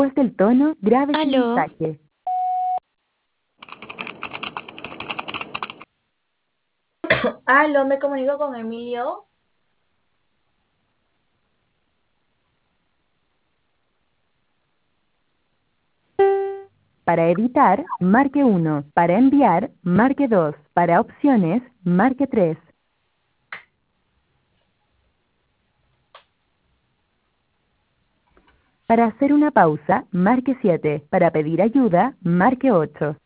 Después del tono, grabe su Aló, mensaje. Aló, me comunico con Emilio. Para editar, marque 1. Para enviar, marque 2. Para opciones, marque 3. Para hacer una pausa, marque 7. Para pedir ayuda, marque 8.